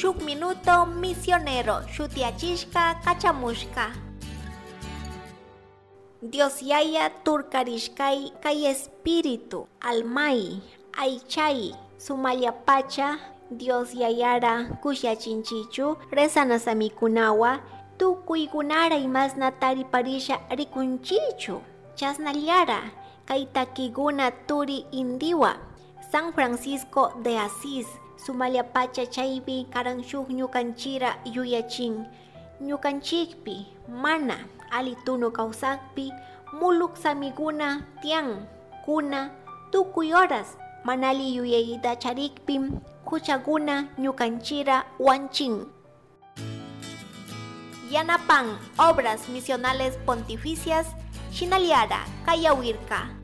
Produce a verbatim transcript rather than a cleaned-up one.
shuk minuto misionero shutiachishka kachamushka. Dios yaya turkarishkay kay espíritu almay aychay sumallapacha Dios yayara kushachinchichu rezanasamikunawa tukuykunara imasna tariparisha rikunchichu chasnallara kay takiguna turi indiwa San Francisco de Asís sumallapacha chaypi karan shuk ñukanchira yuyachin ñukanchikpi mana alituno kawsakpi muluk samiguna tian kuna tukuy horas manali yuyayita charikpim kuchaguna ñukanchira wanchin. Yanapan obras misionales pontificias Shinaliara Kayawirka